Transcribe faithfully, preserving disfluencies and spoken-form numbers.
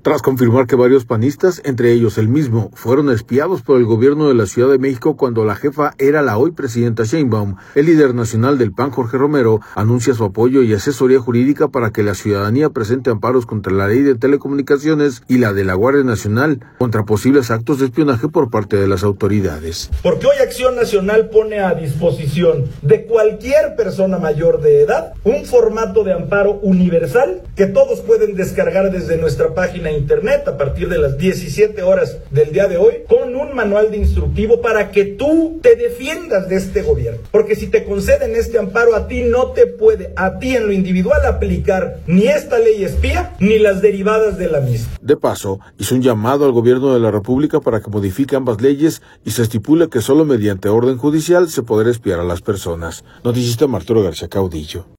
tras confirmar que varios panistas, entre ellos el mismo, fueron espiados por el gobierno de la Ciudad de México cuando la jefa era la hoy presidenta Sheinbaum. El líder nacional del P A N, Jorge Romero, anuncia su apoyo y asesoría jurídica para que la ciudadanía presente amparos contra la ley de telecomunicaciones y la de la Guardia Nacional contra posibles actos de espionaje por parte de las autoridades. Porque hoy Acción Nacional pone a disposición de cualquier persona mayor de edad un formato de amparo universal que todos pueden descargar desde nuestra página de internet a partir de las diecisiete horas del día de hoy, con un manual de instructivo para que tú te defiendas de este gobierno. Porque si te conceden este amparo, a ti no te puede, a ti en lo individual, aplicar ni esta ley espía ni las derivadas de la misma. De paso, hizo un llamado al gobierno de la República para que modifique ambas leyes y se estipule que solo mediante orden judicial se podrá espiar a las personas. Noticista Arturo García Caudillo.